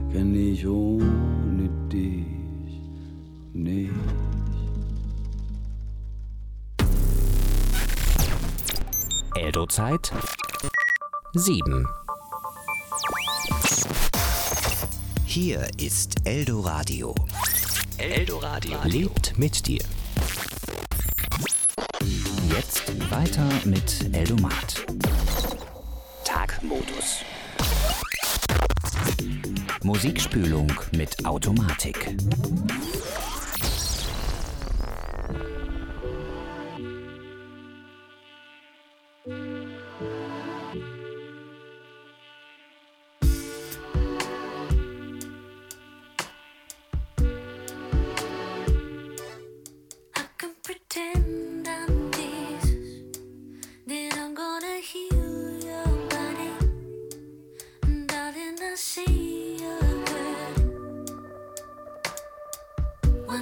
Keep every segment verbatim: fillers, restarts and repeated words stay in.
kenn ich ohne dich nicht. Eldo-Zeit sieben. Hier ist Eldoradio. Eldoradio lebt mit dir. Jetzt weiter mit Eldomat. Tagmodus. Musikspülung mit Automatik. One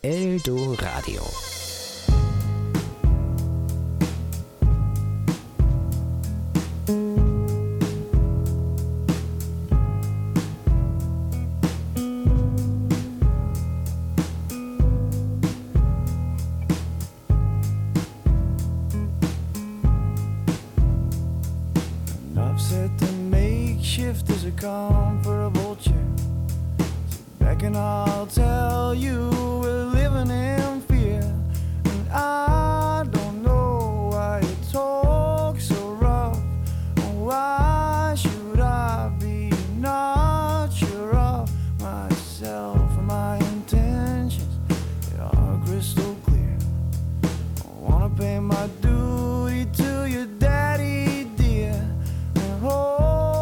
Eldoradio. Is a comfortable chair. Sit back and I'll tell you we're living in fear. And I don't know why you talk so rough. Why should I be not sure of myself and my intentions? They are crystal clear. I wanna pay my duty to your daddy, dear, and hold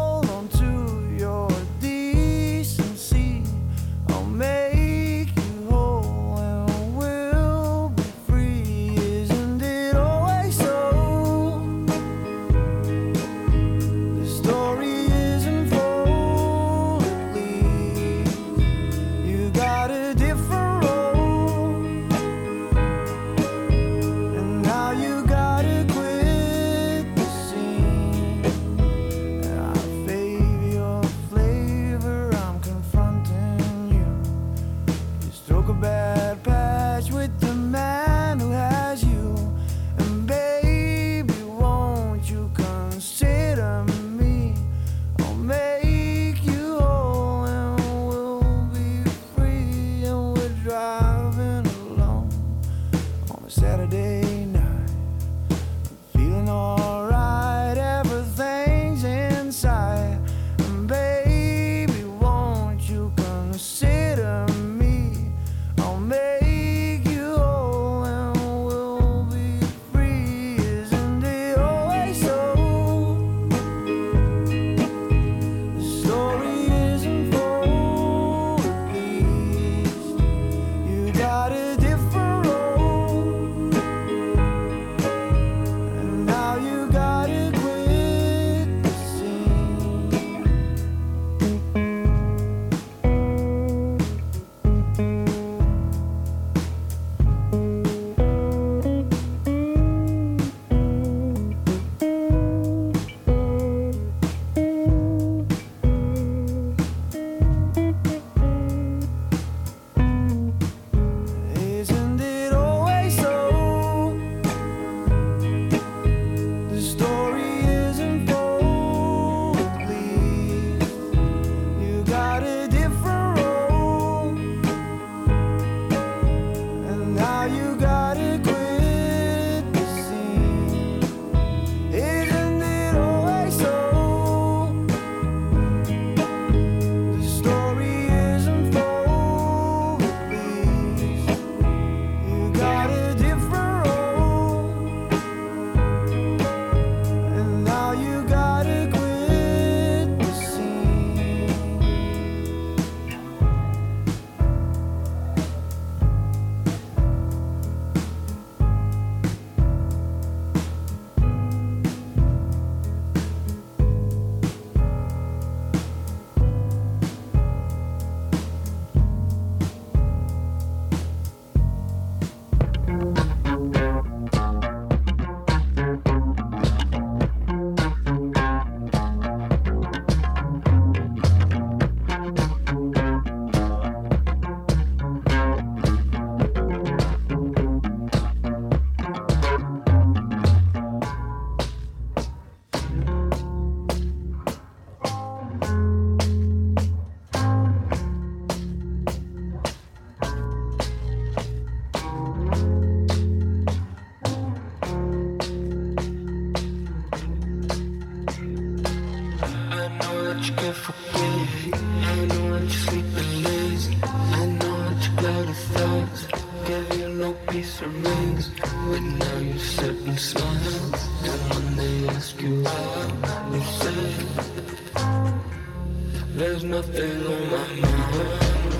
There's nothing on my mind.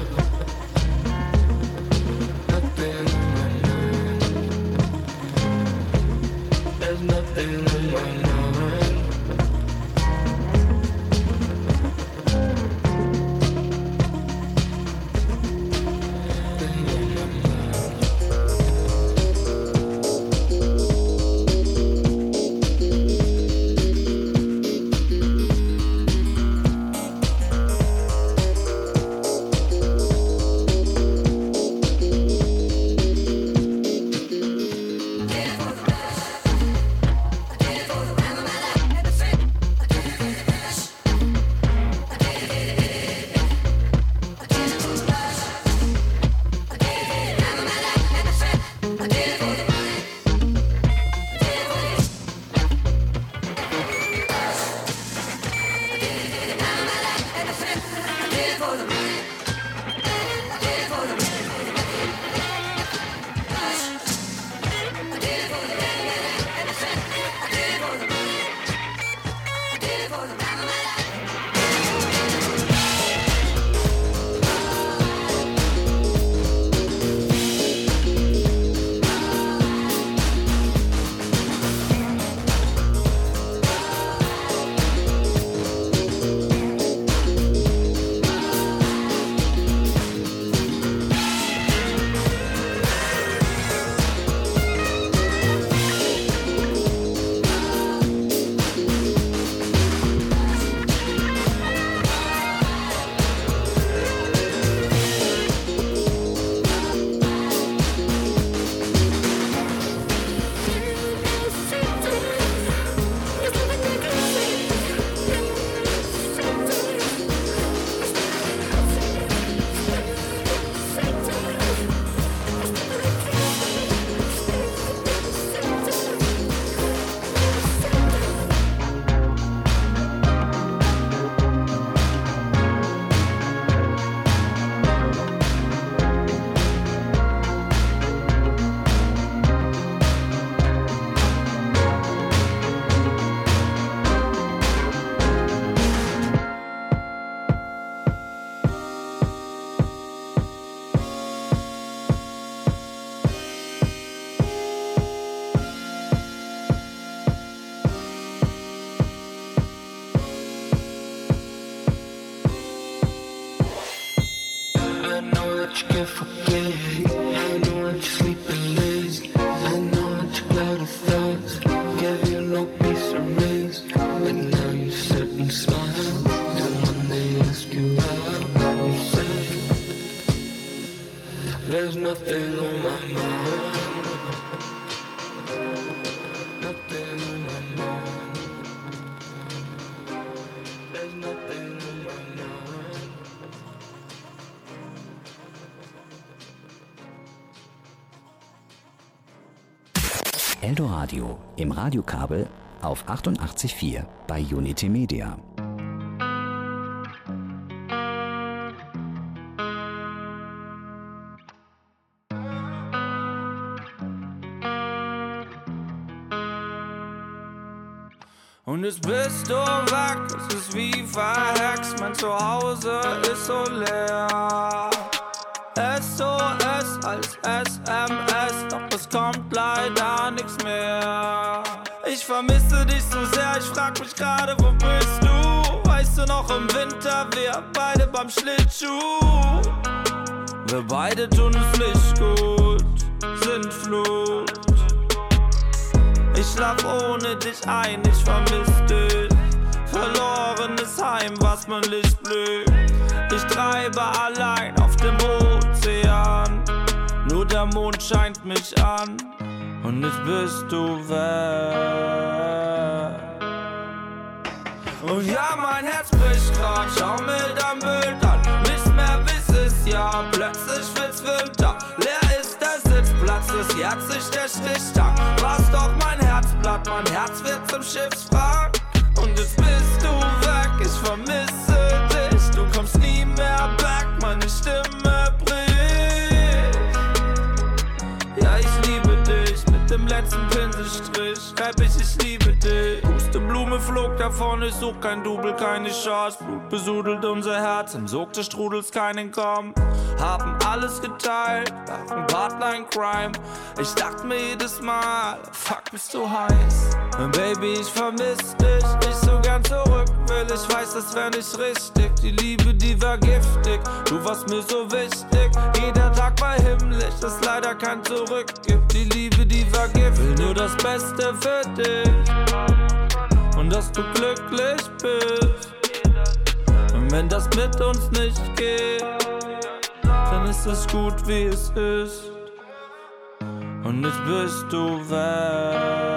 Nothing on my mind. There's nothing on my mind. Nothing on my mind. that you can't forget. I know that you're sleeping lazy. I know that you got a thoughts. Gave you no peace of rest. But now you sit and smile. And when they ask you out, you say, there's nothing on my mind. Nothing on my mind. There's nothing on my mind. Eldoradio im Radiokabel auf achtundachtzig Komma vier bei Unity Media. Und jetzt bist du weg, es ist wie verhext, mein Zuhause ist so leer. S O S als S M S, doch es kommt leider nichts mehr. Ich vermisse dich so sehr, ich frag mich gerade, wo bist du? Weißt du noch im Winter, wir beide beim Schlittschuh. Wir beide tun es nicht gut, sind Flut. Ich schlaf ohne dich ein, ich vermiss dich. Verlorenes Heim, was mein Licht blüht. Ich treibe allein auf dem Ozean. Nur der Mond scheint mich an. Und jetzt bist du weg. Und ja, mein Herz bricht grad, schau mir dein Bild an. Nichts mehr bis es ja, plötzlich wird's Winter. Leer ist der Sitzplatz, das Herz sich der Stichtag. War's doch mein Herzblatt, mein Herz wird zum Schiffswrack. Und jetzt bist du weg, ich vermisse dich. Du kommst nie mehr back, meine Stimme bricht. Ja, ich liebe dich, mit dem letzten Pinselstrich schreib ich, ich liebe dich. Pusteblume flog davon, ich such kein Double, keine Chance. Blut besudelt unser Herz, im Sog des Strudels kein Entkommen. Haben alles geteilt, waren Partner in Crime. Ich dachte mir jedes Mal, fuck, bist du heiß. Und Baby, ich vermiss dich, ich so gern zurück will. Ich weiß, das wär nicht richtig, die Liebe, die war giftig. Du warst mir so wichtig, jeder Tag war himmlisch, das leider kein Zurück gibt. Die Liebe, die war giftig, will nur das Beste für dich. Und dass du glücklich bist. Und wenn das mit uns nicht geht, dann ist es gut, wie es ist. Und jetzt bist du weg.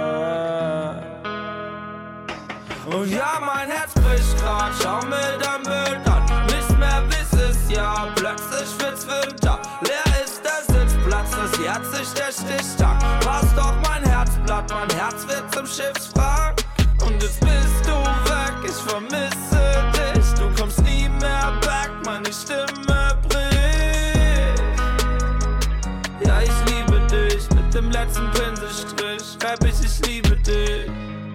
Und ja, mein Herz bricht grad, schau mir dein Bild an. Nichts mehr bis es ja, plötzlich wird's Winter. Leer ist der Sitzplatz, das Herz sich der Stichtag. War's doch mein Herzblatt, mein Herz wird zum Schiffswrack. Und jetzt bist du weg, ich vermisse dich. Du kommst nie mehr back, meine Stimme bricht. Ja, ich liebe dich, mit dem letzten Pinselstrich schreib ich, ich liebe dich.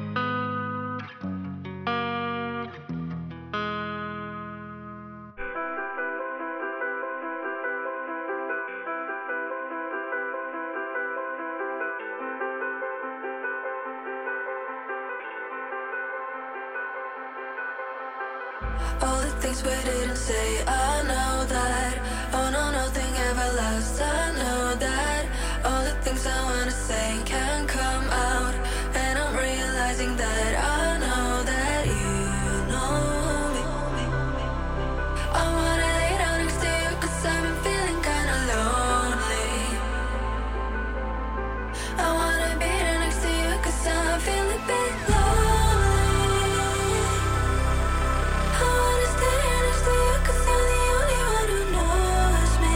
All the things we didn't say, I know that. Oh no, nothing ever lasts, I know that. All the things I wanna say can't come out. And I'm realizing that I know that you know me. I wanna lay down next to you cause I've been feeling kinda lonely. I wanna be there next to you cause I'm feeling a bit lonely. I wanna stay here next to you cause you're the only one who knows me.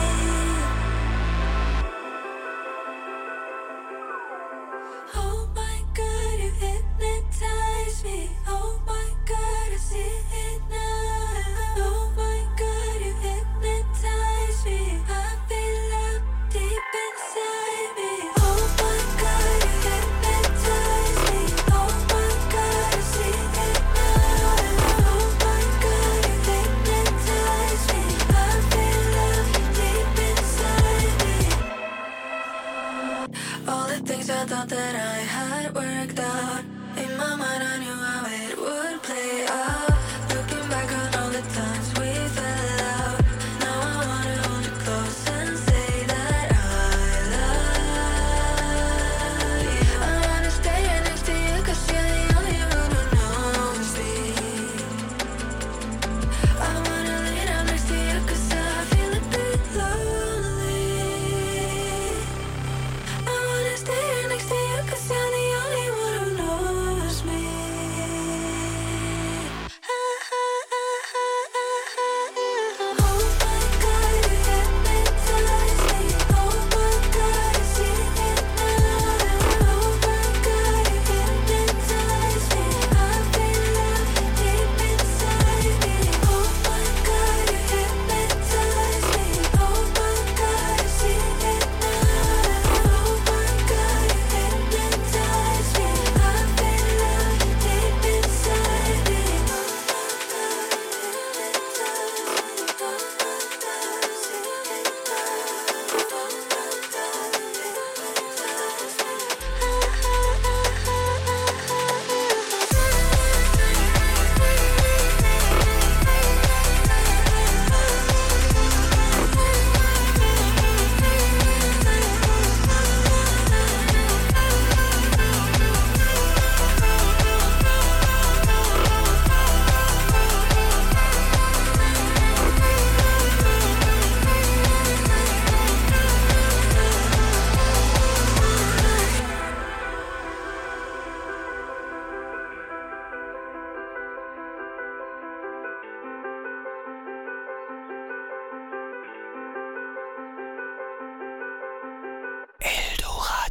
Oh my God, you hypnotize me. Oh my God, I see it now. Oh my God, you hypnotize me. I feel up deep inside me. Oh my God, you hypnotize me. Oh my God, I see it now. Oh my God, you hypnotize me. I feel up deep inside me. All the things I thought that I had worked out. In my mind I knew how it would play out. Looking back on all the times we fell out. Now I wanna hold you close.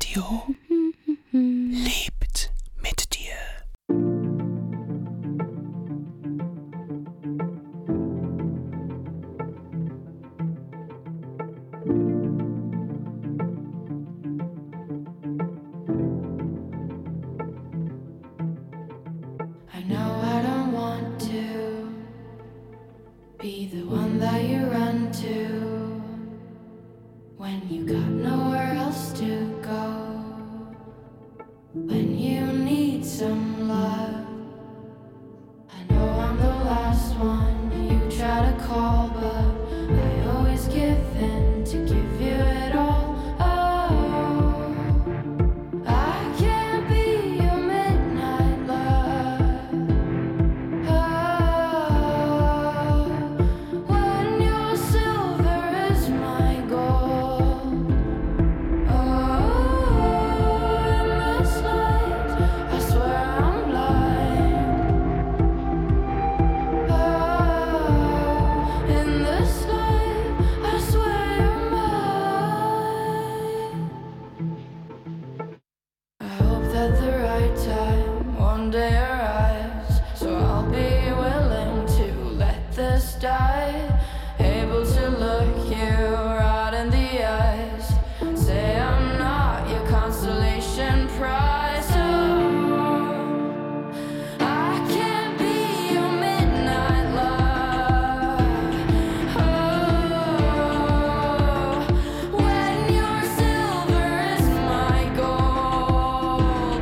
Radio lebt mit dir. I know I don't want to be the one that you run to when you got nowhere else to go, when you need some love. I know I'm the last one you try to call, but I always give in to give you it all. Oh, I can't be your midnight love. Oh, when your silver is my gold. Oh, in this light, I swear I'm blind. Oh, in this light, I swear you're mine. I hope that the right time one day arrives, so I'll be willing to let this die. Able to look you right in the eyes, say I'm not your consolation prize. Oh, I can't be your midnight love. Oh, when your silver is my gold.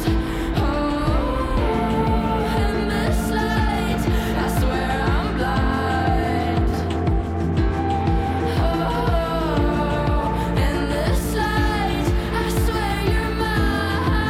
Oh, in this light, I swear I'm blind. Oh, in this light, I swear you're mine.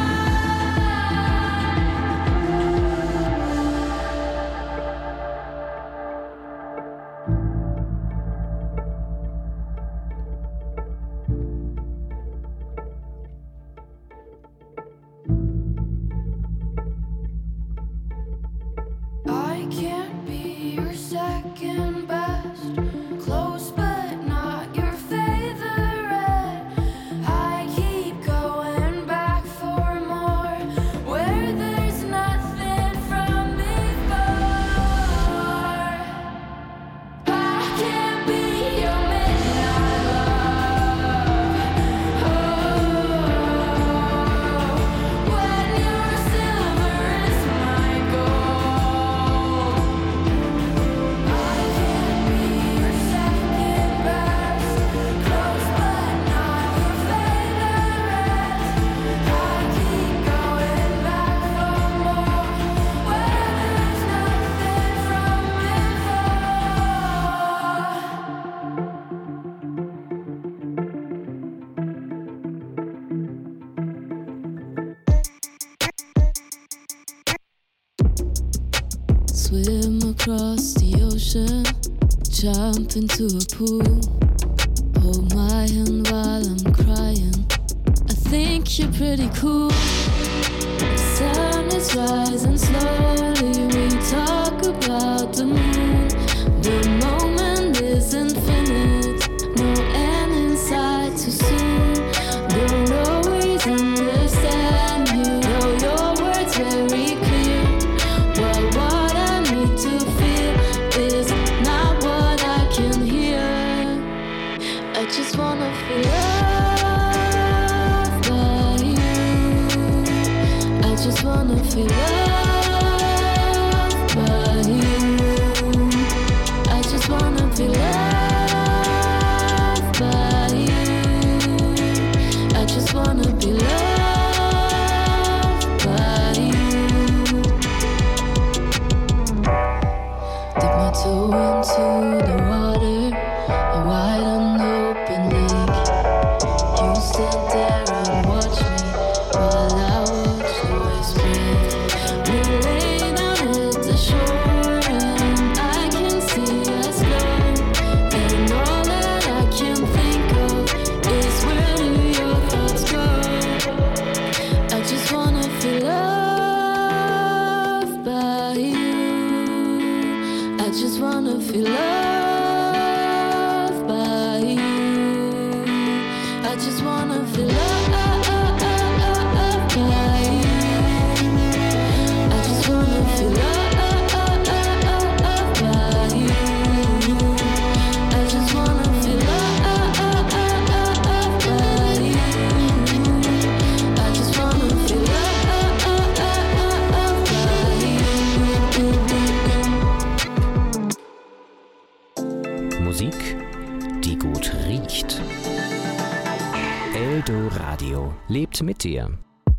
I can't be your second best, close but not your favorite. I keep going back for more, where there's nothing from before. I can't be your midnight love. Oh, when your silver is my gold. I can't be your second best, close but not your favorite. I keep going back for more, where there's nothing from Swim across the ocean, jump into a pool. Hold my hand while I'm crying. I think you're pretty cool. The sun is rising slowly. We talk about the moon. The moment is infinite. No end in sight too soon. Don't always understand you. Know your words very clear. But what I need to feel is not what I can hear. I just wanna feel loved by you. I just wanna feel loved by you. I just wanna feel loved by you. I just wanna be loved by you. Dip my toe into the water, a wide and open lake. You stand there and watch me while I watch the waves break. Musik, die gut riecht. Eldoradio lebt mit dir.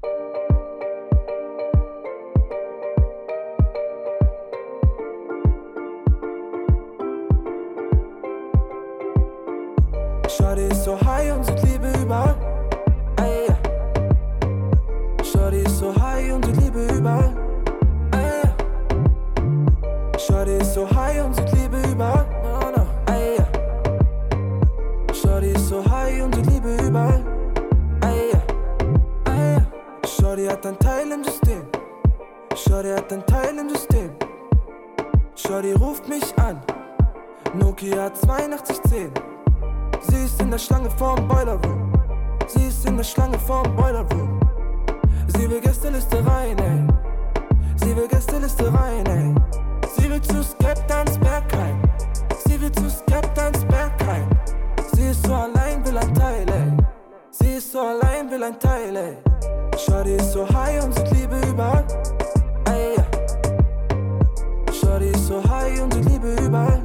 Shorty ist so high und sieht Liebe überall. Ey, yeah. Shorty ist so high und sieht Liebe überall. Ey, yeah. Shorty ist so high und sieht Liebe überall. No, no. Ey, yeah. Shorty ist so high und sieht Liebe überall. Ey, yeah. Ey, yeah. Shorty hat ein Teil im System. Shorty hat ein Teil im System. Shorty ruft mich an. Nokia zweiundachtzig zehn. Sie ist in der Schlange vorm Boiler Room. Sie ist in der Schlange vorm Boiler Room. Sie will Gästeliste rein, ey. Sie will Gästeliste rein, ey. Sie will zu Skeptans Bergheim. Sie will zu Skeptans Bergheim. Sie ist so allein, will ein Teil, ey. Sie ist so allein, will ein Teil, ey. Shorty ist so high und sieht Liebe überall. Ey, yeah. Shorty ist so high und sieht Liebe überall.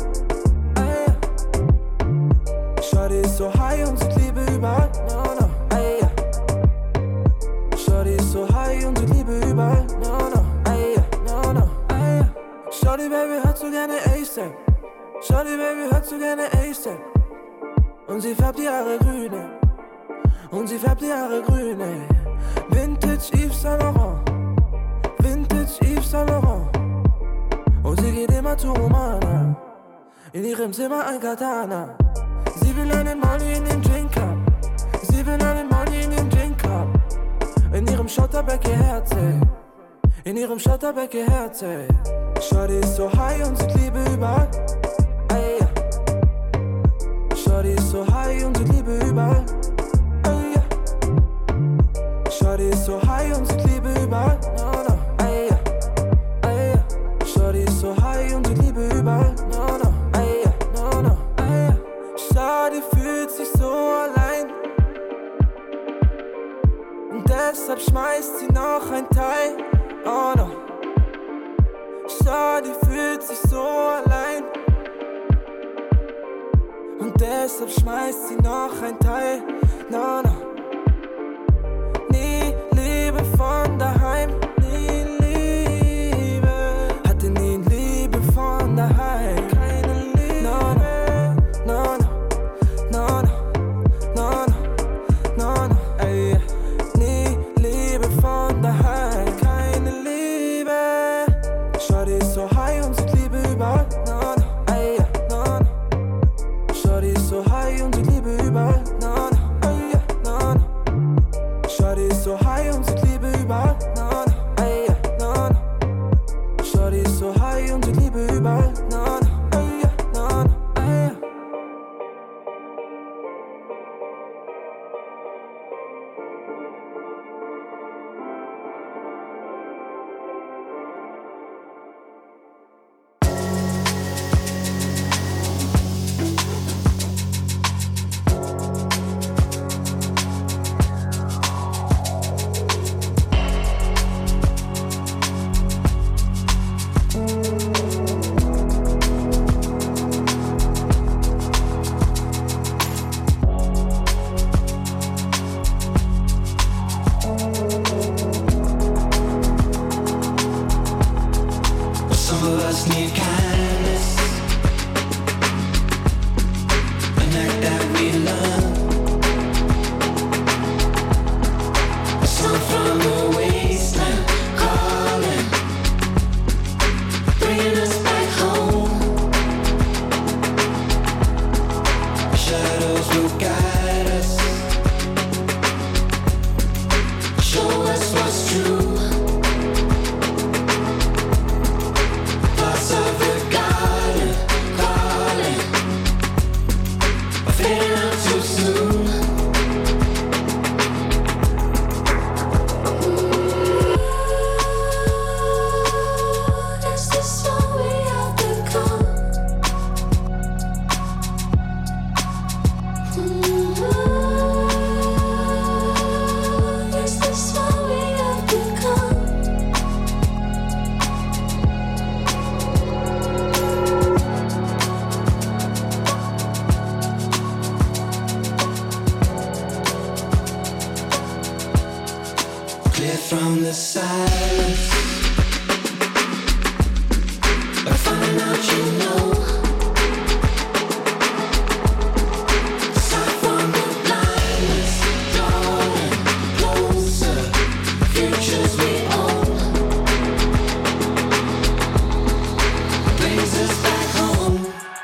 Shorty ist so high und sieht Liebe überall. No, no, ey, yeah. Shorty ist so high und sieht Liebe überall. No, no, ey, yeah. No, no, ey, yeah. Shorty Baby hört so gerne A$AP. Shorty Baby hört so gerne A$AP. Und sie färbt die Haare grün, ey. Und sie färbt die Haare grün, ey. Vintage Yves Saint Laurent. Vintage Yves Saint Laurent. Und sie geht immer zu Romana. In ihrem Zimmer ein Katana. Sie will einen Molly in den Drink haben. Sie will einen Molly in den Drink haben. In ihrem Schotterbeck ihr Herz, ey. In ihrem Schotterbeck ihr Herz, ey. Shorty ist so high und sieht Liebe überall. Ey, yeah. Shorty ist so high und sieht Liebe überall. Ey, yeah. Shorty ist so high und sieht Liebe überall. No, no. Ey, yeah. Ey, yeah. Shorty ist so high und sieht Liebe überall. No, no. Ey, yeah. No, no. Ey, yeah. Shorty fühlt sich so allein und deshalb schmeißt sie noch ein Teil. Oh no. Shorty fühlt sich so allein und deshalb schmeißt sie noch ein Teil. No, no. Nie Liebe von daheim. Nie Liebe. Hatte nie Liebe von daheim. Keine Liebe. No, no. No, no. No, no, no, no, no, no, ey. Nie Liebe von daheim, keine Liebe. Shorty ist so high und sieht Liebe überall. No, no, ey, no, no. Shorty ist so high und sieht Liebe überall. No, no, ey, no, no. Shorty ist so high und sieht Liebe überall. No, no, ey, no, no. Shorty ist so high und sieht Liebe überall. No, no, ey, no, no, ey. Mm. from the silence. By finding out you know. Aside from the blindness, drawing closer, futures we own. Brings us back home.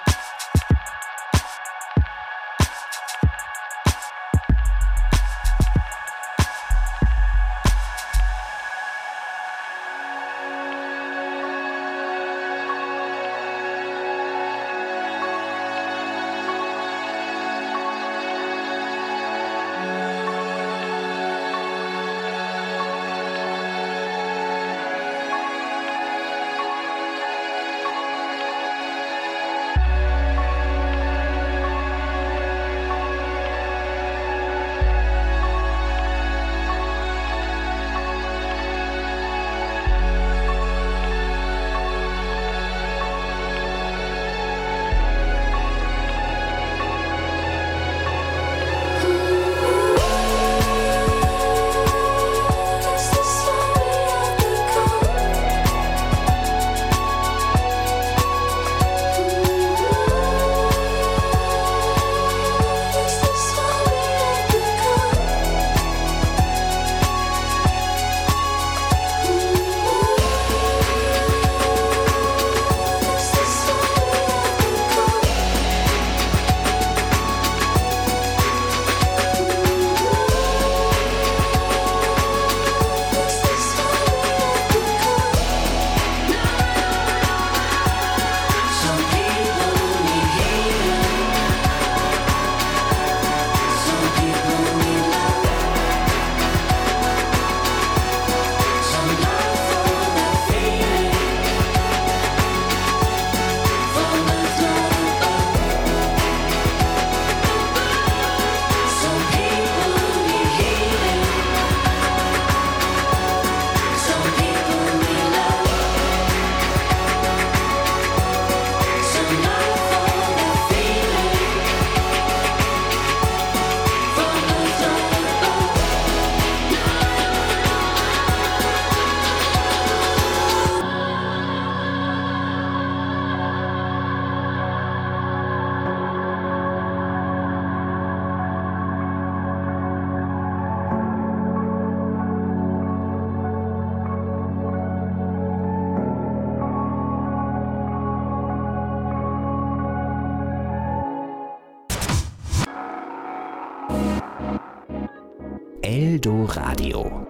Eldoradio.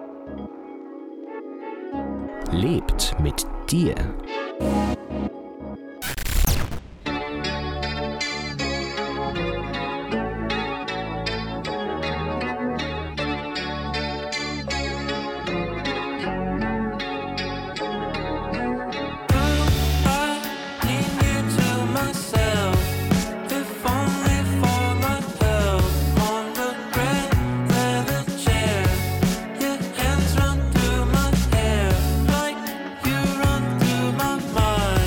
Lebt mit dir. Hands run through my hair like you run through my mind.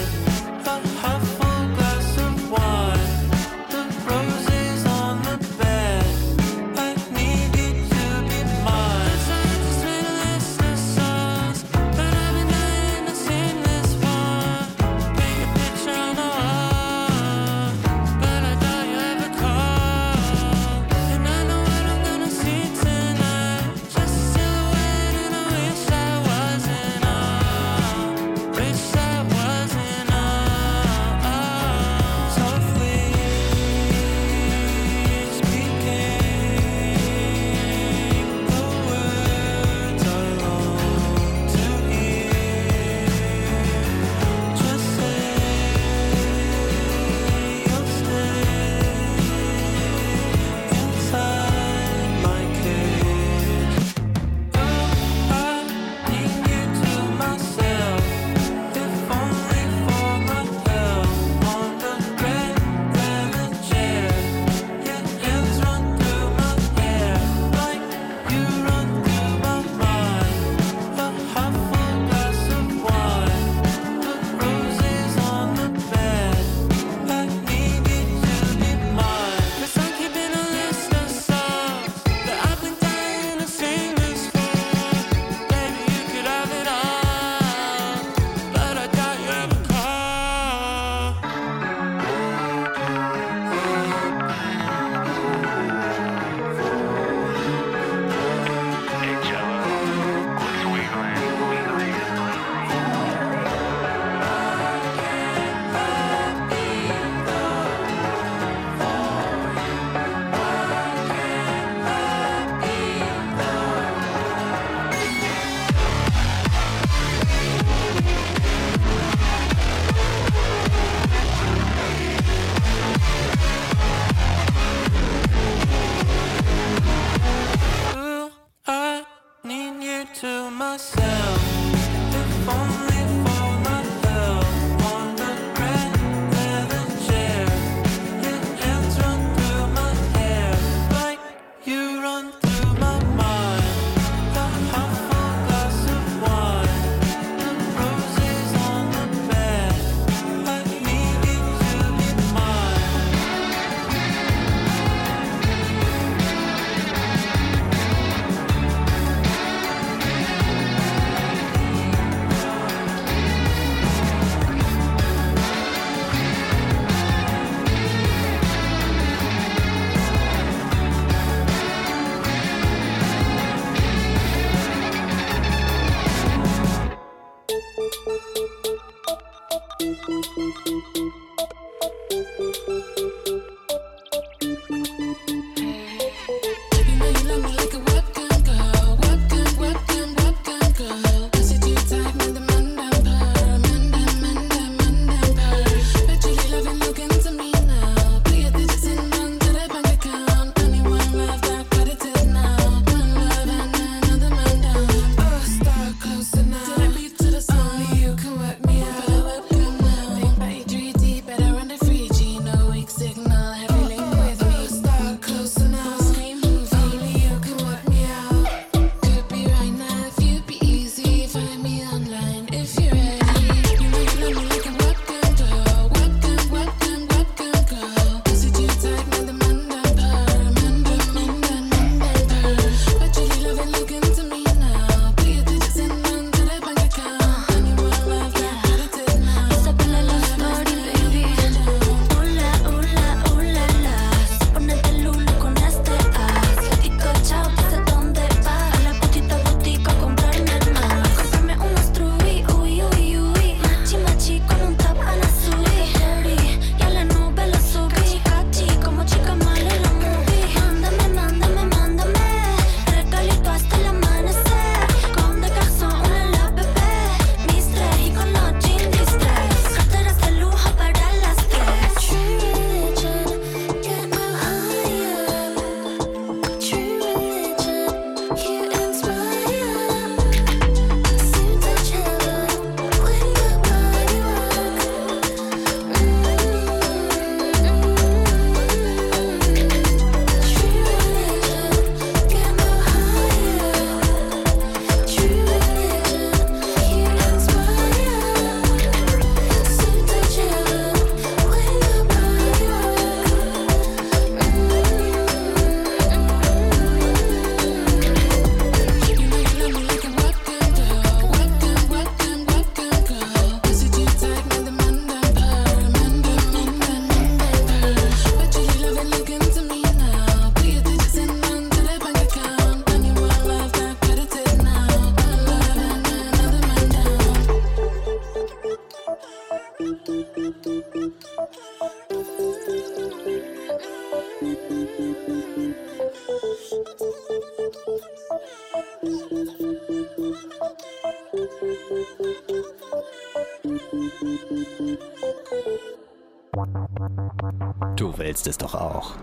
Du willst es doch auch.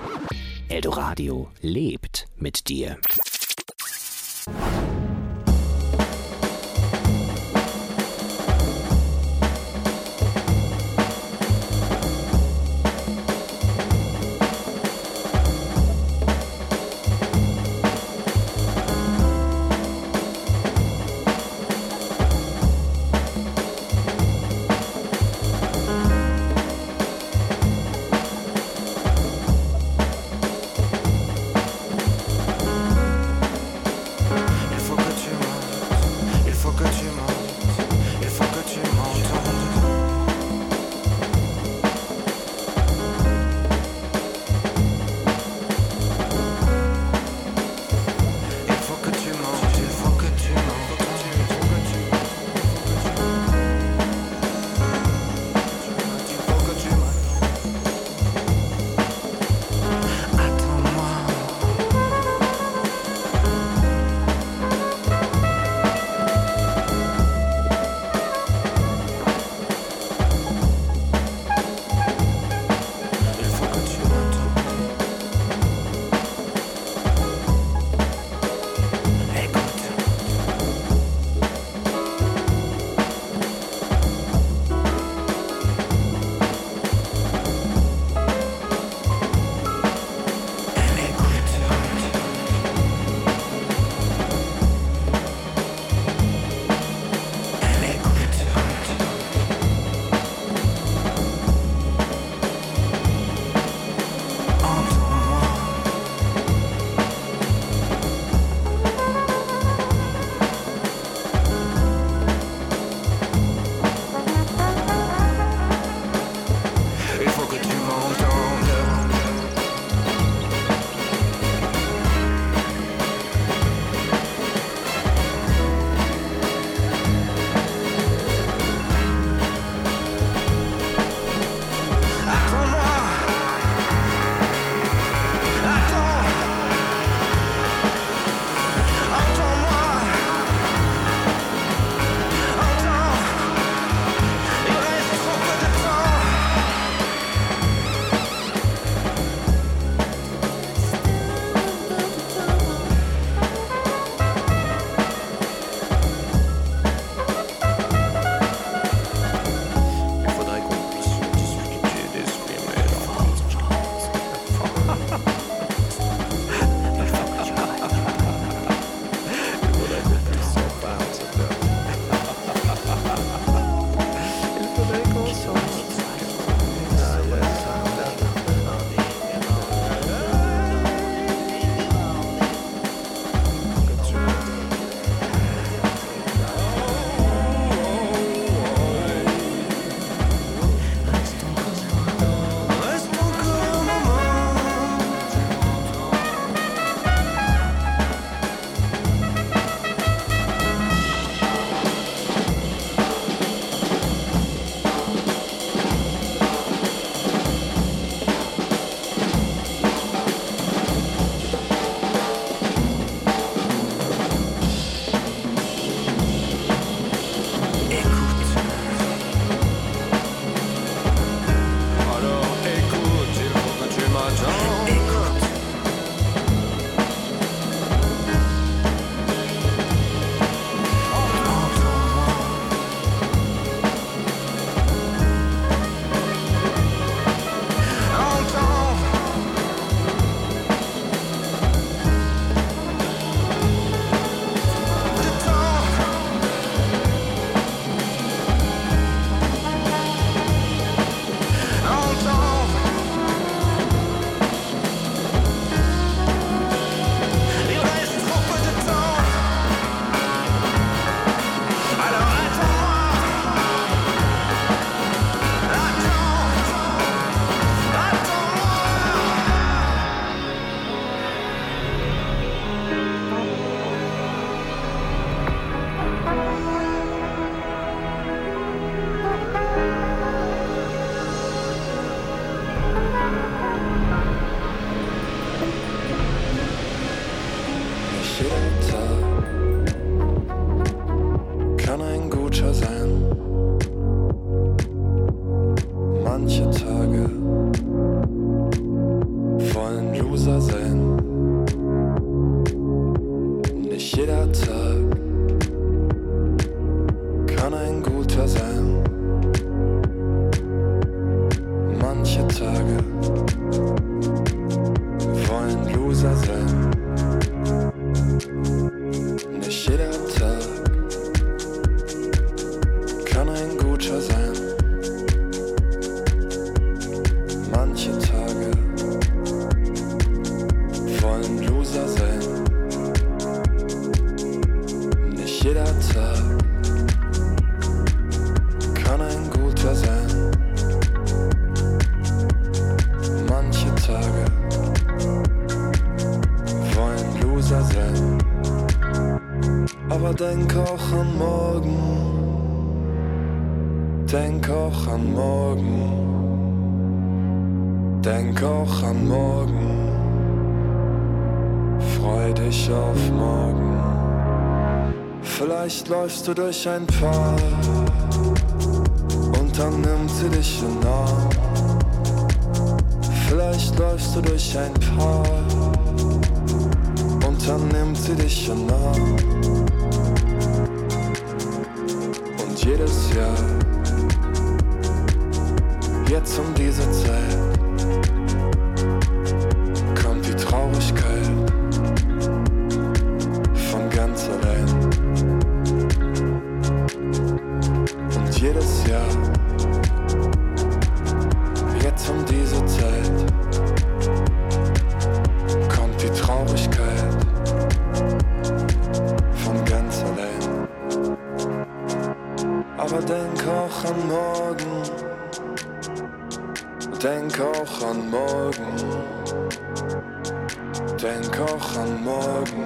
Eldoradio lebt mit dir. Loser sein. Nicht jeder Tag kann ein guter sein. Manche Tage wollen Loser sein. Nicht jeder Tag kann ein guter sein. Manche Tage wollen Loser sein. Nicht jeder Tag kann ein guter sein. Manche Tage wollen Loser sein. Aber denk auch an morgen. Denk auch an morgen. Denk auch an morgen. Freu dich auf morgen. Vielleicht läufst du durch ein Park und dann nimmt sie dich in den Arm. Vielleicht läufst du durch ein Park und dann nimmt sie dich in den Arm. Und jedes Jahr, jetzt um diese Zeit, kommt die Traurigkeit von ganz allein. Und jedes Jahr, jetzt um diese Zeit, kommt die Traurigkeit von ganz allein. Aber denk auch an morgen. Denk auch an morgen. Denk auch an morgen.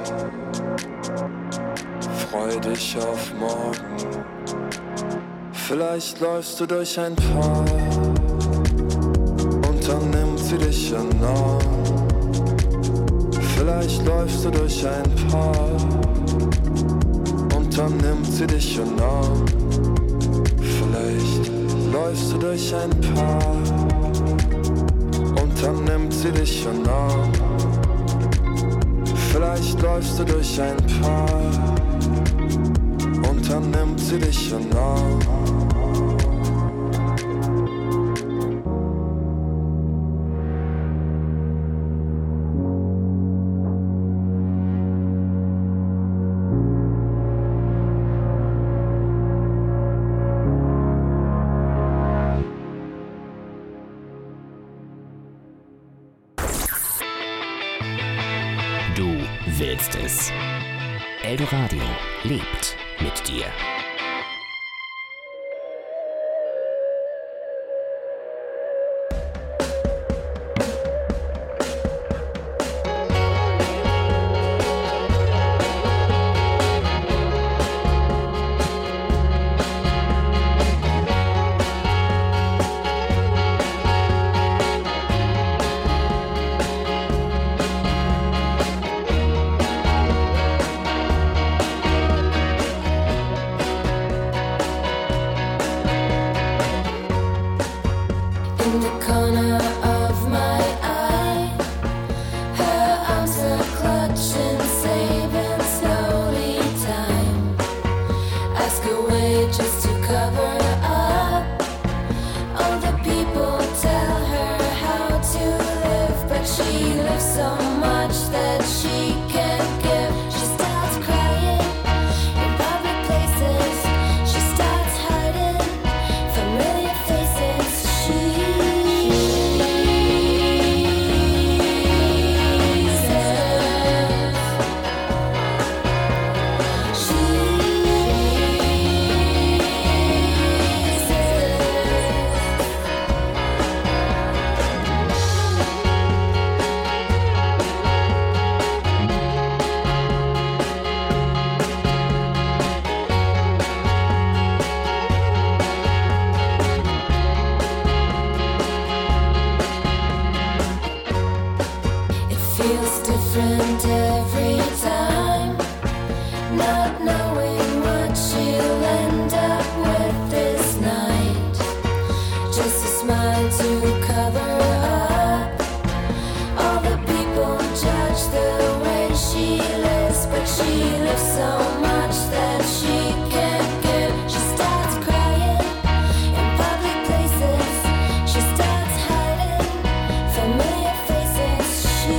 Freu dich auf morgen. Vielleicht läufst du durch ein Park und dann nimmt sie dich in den Arm. Vielleicht läufst du durch ein Park und dann nimmt sie dich in den Arm. Vielleicht läufst du durch ein Park und dann nimmt sie dich in den Arm. Vielleicht läufst du durch ein Park und dann nimmt sie dich in den Arm. Du willst es. Eldoradio lebt mit dir. Just a smile to cover up all the people penniless, but she lives so much that she can't give. She starts crying in public places. She starts hiding familiar faces. She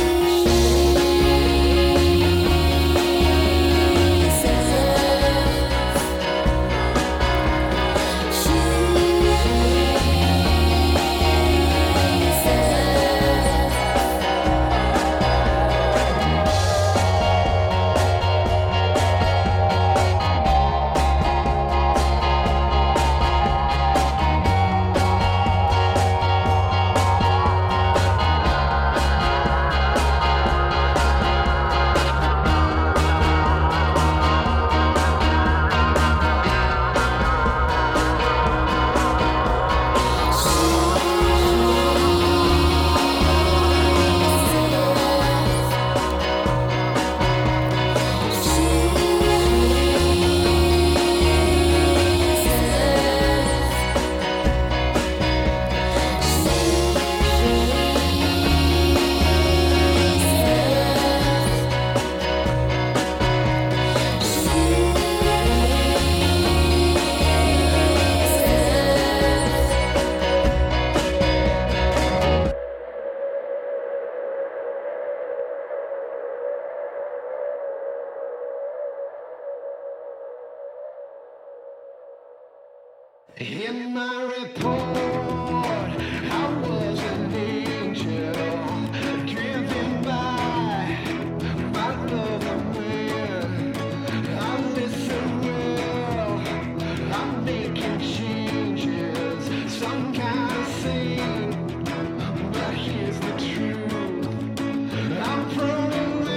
in my report, I was an angel, driven by my love of man. I listen well, I'm making changes, some kind of thing, but here's the truth. I'm prone to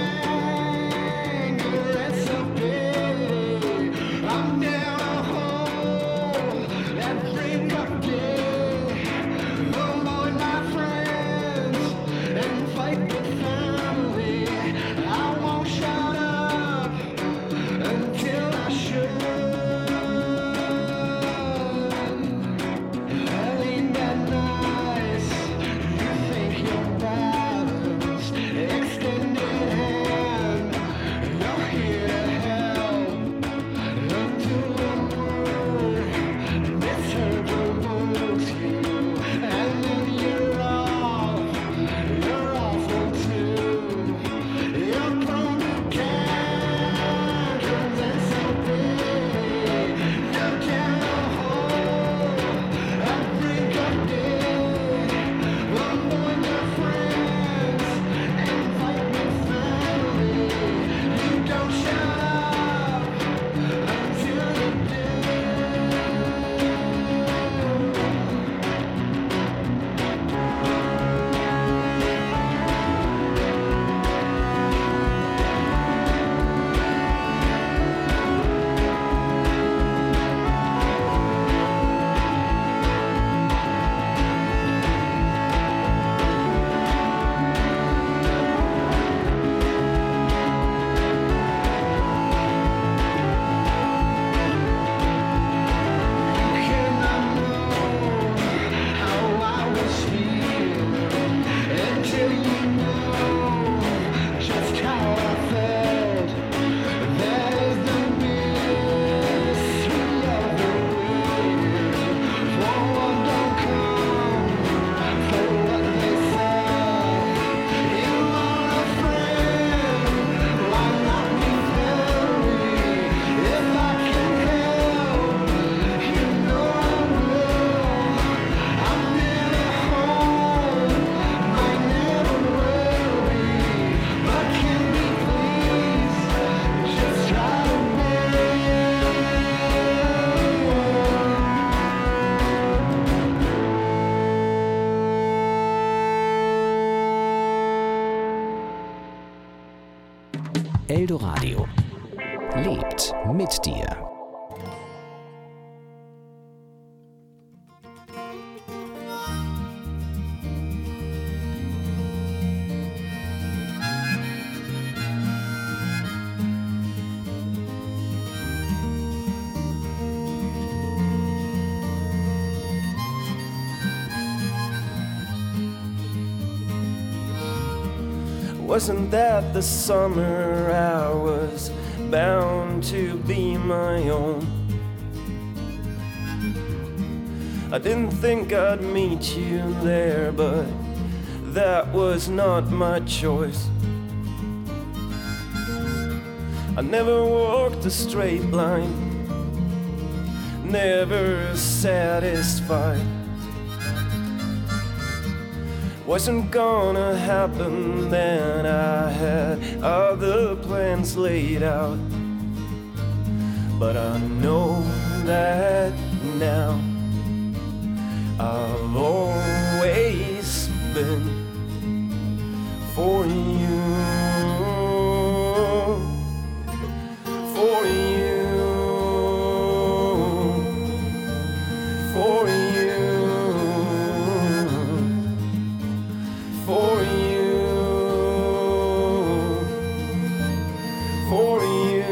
anger and stupidity. I'm down a hole that break up day. Avoid my friends and fight with family. I won't shut up until I should. That ain't that nice. You think you're balanced, extended hand. You're here to help until the word misheard you, and then you're off. You're awful too. You're prone to tantrums and stupidity. You're down a hole at brink of day. Avoid your friends and fight with family. You don't shut up until you do. Can I know how I was feeling until you know just how I felt? That is the mystery of the waiting. For what don't come, for what they sell. You are a friend, why not be very? If I can help, you know I will. I'm never home, might never worry, but can we please just try to bear? Eldoradio lebt mit dir. Wasn't that the summer I was bound to be my own? I didn't think I'd meet you there, but that was not my choice. I never walked a straight line, never satisfied. Wasn't gonna happen then, I had other plans laid out. But I know that now I've always been for you, for you, for you, for you, for you.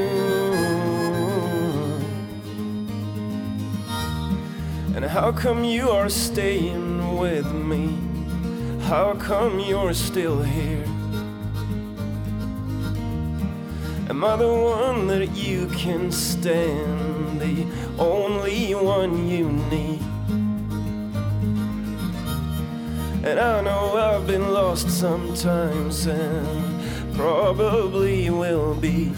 And how come you are staying with me? How come you're still here? Am I the one that you can stand, the only one you need? And I know I've been lost sometimes and probably will be.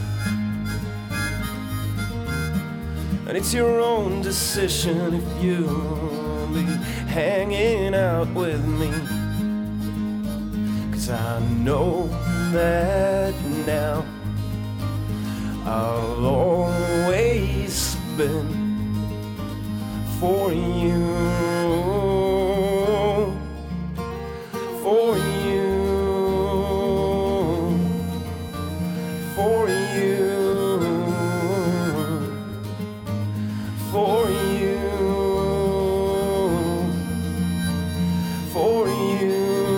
And it's your own decision if you'll be hanging out with me. 'Cause I know that now I've always been for you, for you, for you, for you, for you.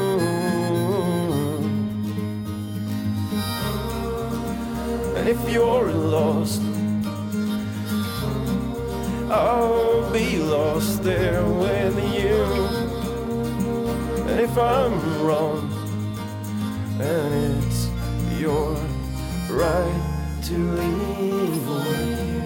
And if you're lost, I'll be lost there with you. And if I'm wrong, and it's your right to leave with you.